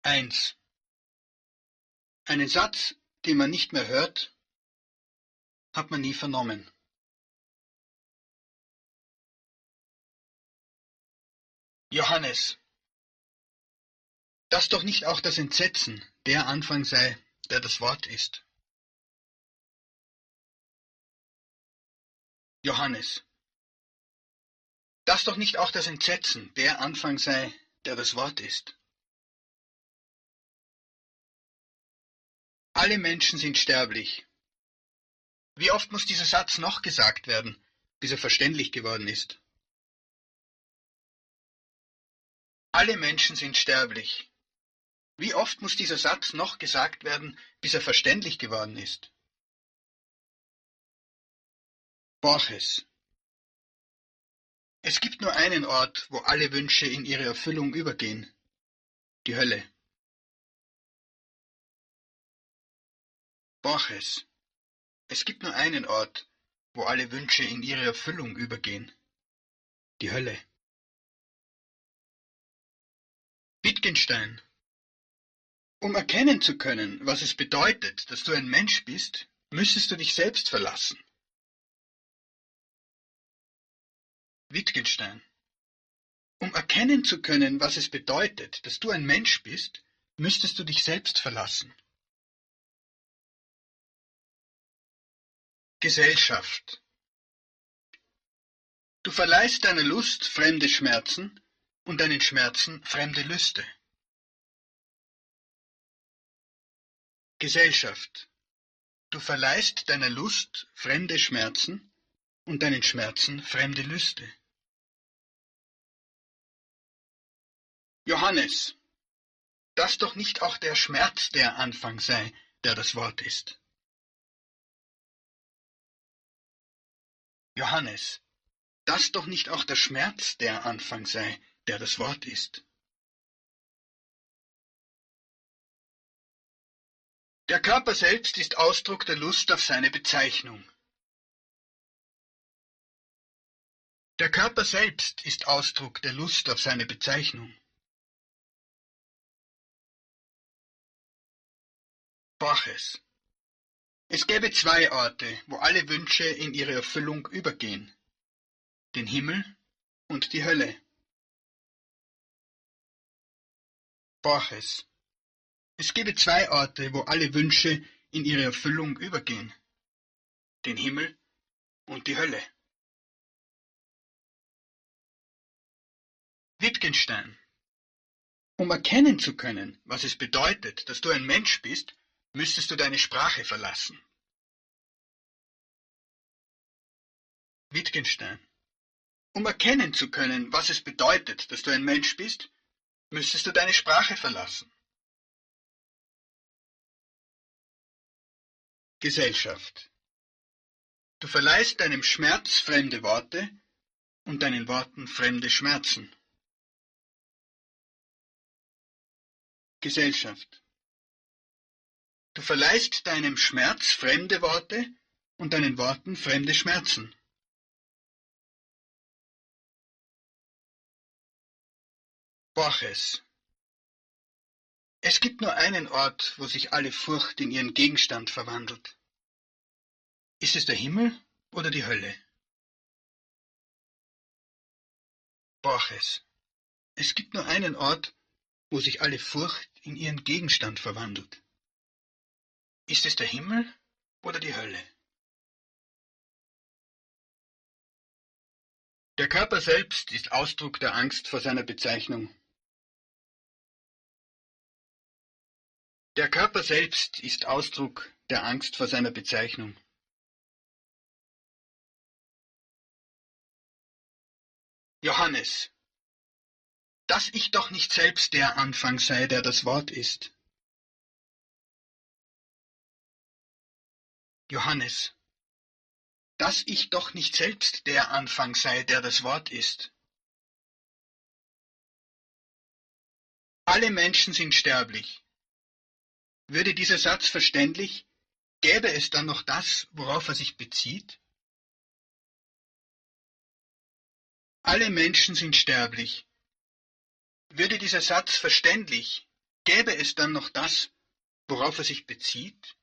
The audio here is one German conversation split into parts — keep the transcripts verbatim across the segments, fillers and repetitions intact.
Eins. Einen Satz, den man nicht mehr hört, hat man nie vernommen. Johannes. Dass doch nicht auch das Entsetzen der Anfang sei, der das Wort ist. Johannes. Dass doch nicht auch das Entsetzen der Anfang sei, der das Wort ist. Alle Menschen sind sterblich. Wie oft muss dieser Satz noch gesagt werden, bis er verständlich geworden ist? Alle Menschen sind sterblich. Wie oft muss dieser Satz noch gesagt werden, bis er verständlich geworden ist? Borges. Es gibt nur einen Ort, wo alle Wünsche in ihre Erfüllung übergehen. Die Hölle. Borges. Es gibt nur einen Ort, wo alle Wünsche in ihre Erfüllung übergehen. Die Hölle. Wittgenstein. Um erkennen zu können, was es bedeutet, dass du ein Mensch bist, müsstest du dich selbst verlassen. Wittgenstein. Um erkennen zu können, was es bedeutet, dass du ein Mensch bist, müsstest du dich selbst verlassen. Gesellschaft. Du verleihst deiner Lust fremde Schmerzen und deinen Schmerzen fremde Lüste. Gesellschaft. Du verleihst deiner Lust fremde Schmerzen und deinen Schmerzen fremde Lüste. Johannes. Dass doch nicht auch der Schmerz der Anfang sei, der das Wort ist. Johannes. Dass doch nicht auch der Schmerz der Anfang sei, der das Wort ist. Der Körper selbst ist Ausdruck der Lust auf seine Bezeichnung. Der Körper selbst ist Ausdruck der Lust auf seine Bezeichnung. Borges. Es gäbe zwei Orte, wo alle Wünsche in ihre Erfüllung übergehen. Den Himmel und die Hölle. Borges. Es gäbe zwei Orte, wo alle Wünsche in ihre Erfüllung übergehen. Den Himmel und die Hölle. Wittgenstein. Um erkennen zu können, was es bedeutet, dass du ein Mensch bist, müsstest du deine Sprache verlassen. Wittgenstein. Um erkennen zu können, was es bedeutet, dass du ein Mensch bist, müsstest du deine Sprache verlassen. Gesellschaft. Du verleihst deinem Schmerz fremde Worte und deinen Worten fremde Schmerzen. Gesellschaft. Du verleihst deinem Schmerz fremde Worte und deinen Worten fremde Schmerzen. Borges. Es gibt nur einen Ort, wo sich alle Furcht in ihren Gegenstand verwandelt. Ist es der Himmel oder die Hölle? Borges. Es gibt nur einen Ort, wo sich alle Furcht in ihren Gegenstand verwandelt. Ist es der Himmel oder die Hölle? Der Körper selbst ist Ausdruck der Angst vor seiner Bezeichnung. Der Körper selbst ist Ausdruck der Angst vor seiner Bezeichnung. Johannes. Dass ich doch nicht selbst der Anfang sei, der das Wort ist. Johannes. Dass ich doch nicht selbst der Anfang sei, der das Wort ist. Alle Menschen sind sterblich. Würde dieser Satz verständlich, gäbe es dann noch das, worauf er sich bezieht? Alle Menschen sind sterblich. Würde dieser Satz verständlich, Gäbe es dann noch das, worauf er sich bezieht?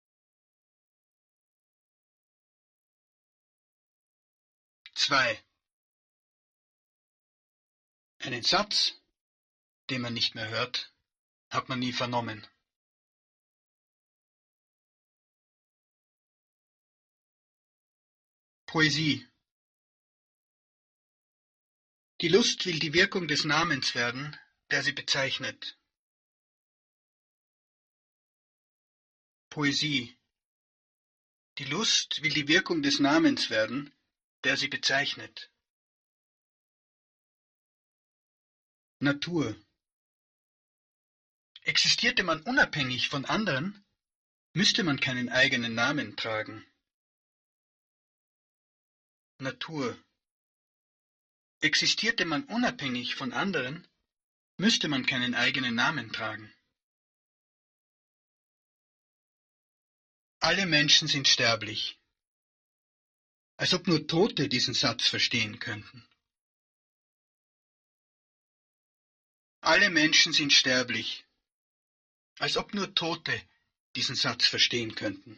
Zwei. Einen Satz, den man nicht mehr hört, hat man nie vernommen. Poesie. Die Lust will die Wirkung des Namens werden, der sie bezeichnet. Poesie. Die Lust will die Wirkung des Namens werden, der sie bezeichnet. Natur. Existierte man unabhängig von anderen, müsste man keinen eigenen Namen tragen. Natur. Existierte man unabhängig von anderen, müsste man keinen eigenen Namen tragen. Alle Menschen sind sterblich. Als ob nur Tote diesen Satz verstehen könnten. Alle Menschen sind sterblich. Als ob nur Tote diesen Satz verstehen könnten.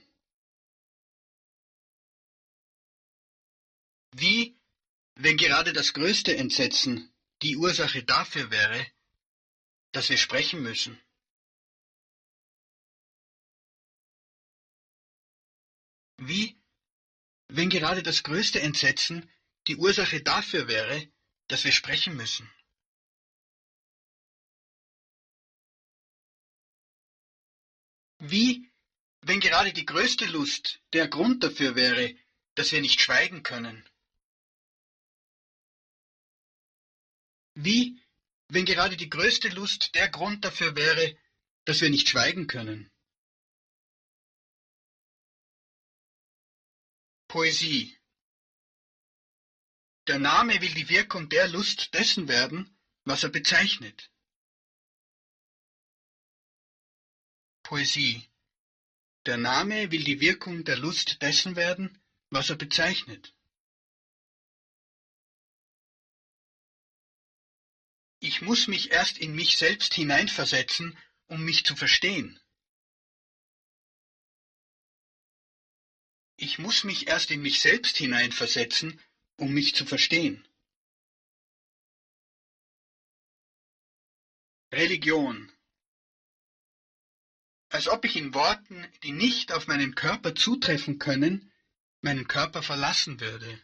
Wie, wenn gerade das größte Entsetzen die Ursache dafür wäre, dass wir sprechen müssen? Wie, wenn gerade das größte Entsetzen die Ursache dafür wäre, dass wir sprechen müssen? Wie, wenn gerade die größte Lust der Grund dafür wäre, dass wir nicht schweigen können? Wie, wenn gerade die größte Lust der Grund dafür wäre, dass wir nicht schweigen können? Poesie. Der Name will die Wirkung der Lust dessen werden, was er bezeichnet. Poesie. Der Name will die Wirkung der Lust dessen werden, was er bezeichnet. Ich muss mich erst in mich selbst hineinversetzen, um mich zu verstehen. Ich muss mich erst in mich selbst hineinversetzen, um mich zu verstehen. Religion. Als ob ich in Worten, die nicht auf meinen Körper zutreffen können, meinen Körper verlassen würde.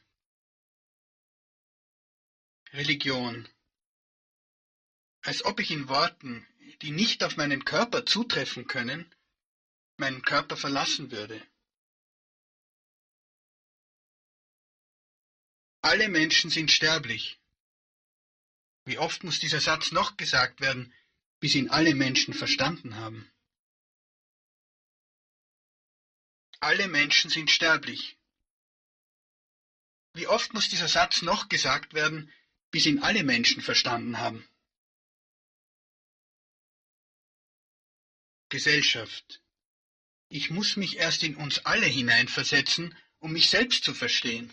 Religion. Als ob ich in Worten, die nicht auf meinen Körper zutreffen können, meinen Körper verlassen würde. Alle Menschen sind sterblich. Wie oft muss dieser Satz noch gesagt werden, bis ihn alle Menschen verstanden haben? Alle Menschen sind sterblich. Wie oft muss dieser Satz noch gesagt werden, bis ihn alle Menschen verstanden haben? Gesellschaft. Ich muss mich erst in uns alle hineinversetzen, um mich selbst zu verstehen.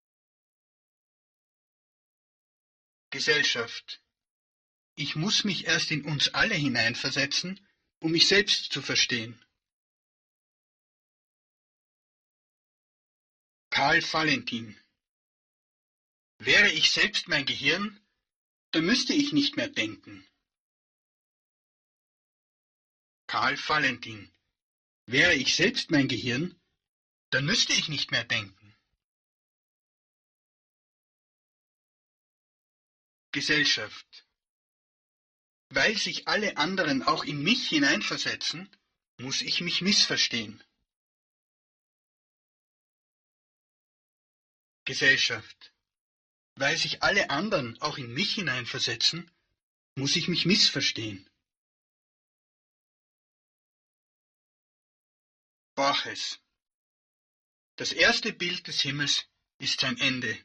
Gesellschaft. Ich muss mich erst in uns alle hineinversetzen, um mich selbst zu verstehen. Karl Valentin. Wäre ich selbst mein Gehirn, dann müsste ich nicht mehr denken. Karl Valentin. Wäre ich selbst mein Gehirn, dann müsste ich nicht mehr denken. Gesellschaft. Weil sich alle anderen auch in mich hineinversetzen, muss ich mich missverstehen. Gesellschaft. Weil sich alle anderen auch in mich hineinversetzen, muss ich mich missverstehen. Borges. Das erste Bild des Himmels ist sein Ende.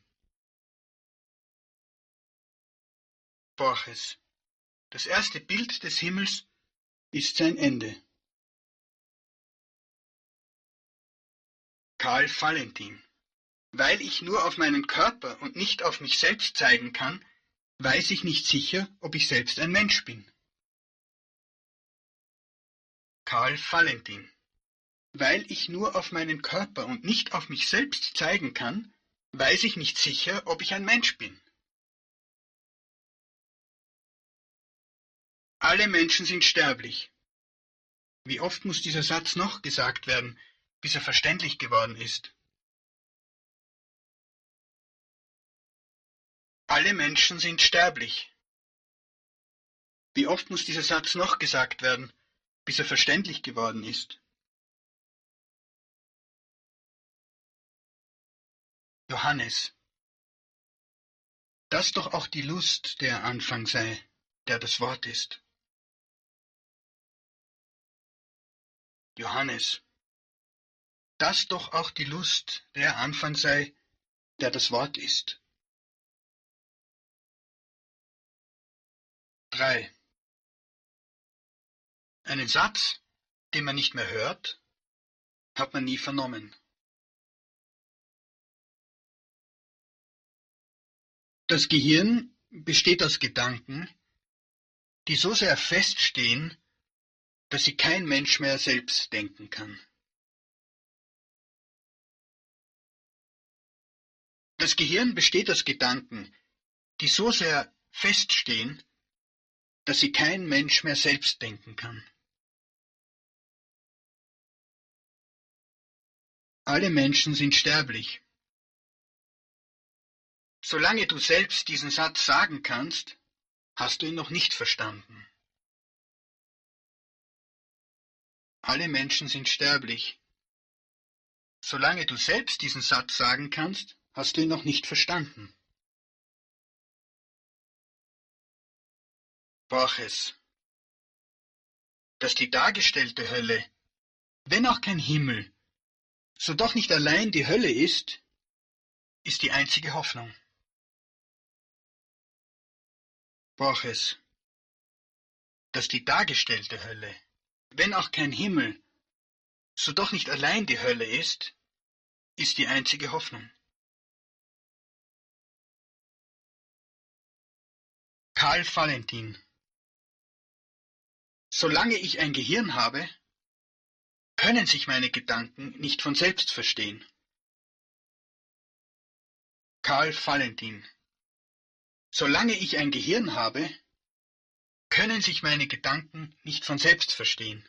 Borges. Das erste Bild des Himmels ist sein Ende. Karl Valentin. Weil ich nur auf meinen Körper und nicht auf mich selbst zeigen kann, weiß ich nicht sicher, ob ich selbst ein Mensch bin. Karl Valentin. Weil ich nur auf meinen Körper und nicht auf mich selbst zeigen kann, weiß ich nicht sicher, ob ich ein Mensch bin. Alle Menschen sind sterblich. Wie oft muss dieser Satz noch gesagt werden, bis er verständlich geworden ist? Alle Menschen sind sterblich. Wie oft muss dieser Satz noch gesagt werden, bis er verständlich geworden ist? Johannes. Dass doch auch die Lust der Anfang sei, der das Wort ist. Johannes. Dass doch auch die Lust der Anfang sei, der das Wort ist. drei. Einen Satz, den man nicht mehr hört, hat man nie vernommen. Das Gehirn besteht aus Gedanken, die so sehr feststehen, dass sie kein Mensch mehr selbst denken kann. Das Gehirn besteht aus Gedanken, die so sehr feststehen, dass sie kein Mensch mehr selbst denken kann. Alle Menschen sind sterblich. Solange du selbst diesen Satz sagen kannst, hast du ihn noch nicht verstanden. Alle Menschen sind sterblich. Solange du selbst diesen Satz sagen kannst, hast du ihn noch nicht verstanden. Borges. Dass die dargestellte Hölle, wenn auch kein Himmel, so doch nicht allein die Hölle ist, ist die einzige Hoffnung. Borges. Dass die dargestellte Hölle, wenn auch kein Himmel, so doch nicht allein die Hölle ist, ist die einzige Hoffnung. Karl Valentin. Solange ich ein Gehirn habe, können sich meine Gedanken nicht von selbst verstehen. Karl Valentin. Solange ich ein Gehirn habe, können sich meine Gedanken nicht von selbst verstehen.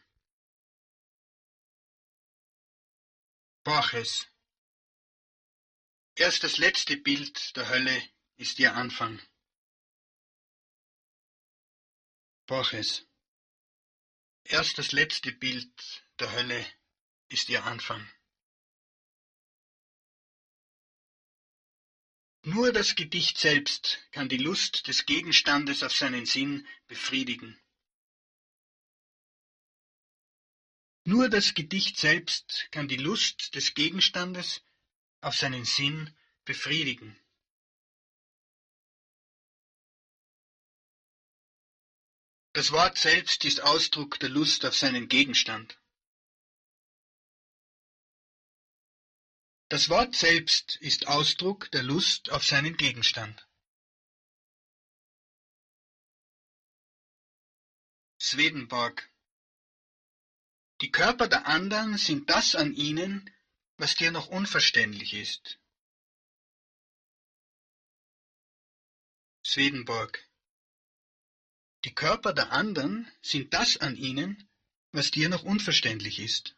Borges. Erst das letzte Bild der Hölle ist ihr Anfang. Borges. Erst das letzte Bild der Hölle ist ihr Anfang. Nur das Gedicht selbst kann die Lust des Gegenstandes auf seinen Sinn befriedigen. Nur das Gedicht selbst kann die Lust des Gegenstandes auf seinen Sinn befriedigen. Das Wort selbst ist Ausdruck der Lust auf seinen Gegenstand. Das Wort selbst ist Ausdruck der Lust auf seinen Gegenstand. Swedenborg. Die Körper der anderen sind das an ihnen, was dir noch unverständlich ist. Swedenborg. Die Körper der anderen sind das an ihnen, was dir noch unverständlich ist.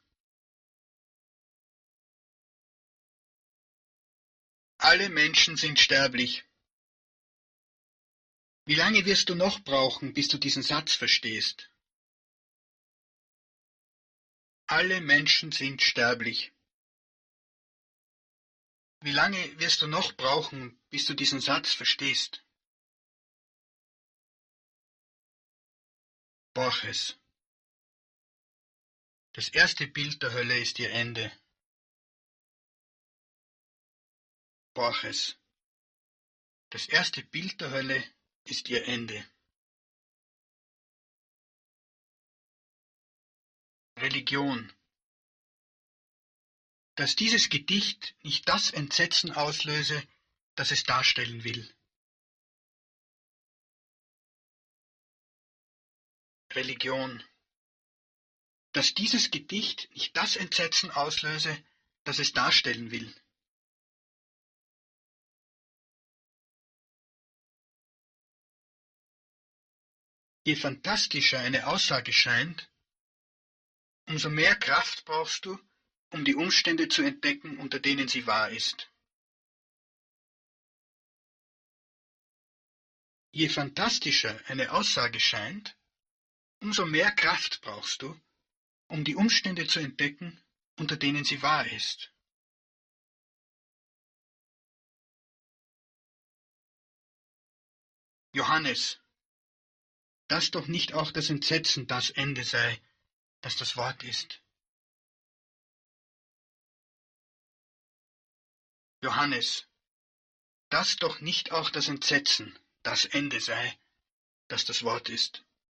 Alle Menschen sind sterblich. Wie lange wirst du noch brauchen, bis du diesen Satz verstehst? Alle Menschen sind sterblich. Wie lange wirst du noch brauchen, bis du diesen Satz verstehst? Borges. Das erste Bild der Hölle ist ihr Ende. Borges. Das erste Bild der Hölle ist ihr Ende. Religion. Dass dieses Gedicht nicht das Entsetzen auslöse, das es darstellen will. Religion. dass dieses Gedicht nicht das Entsetzen auslöse, das es darstellen will. Je fantastischer eine Aussage scheint, umso mehr Kraft brauchst du, um die Umstände zu entdecken, unter denen sie wahr ist. Je fantastischer eine Aussage scheint, umso mehr Kraft brauchst du, um die Umstände zu entdecken, unter denen sie wahr ist. Johannes, dass doch nicht auch das Entsetzen das Ende sei, das das Wort ist. Johannes, dass doch nicht auch das Entsetzen das Ende sei, das das Wort ist.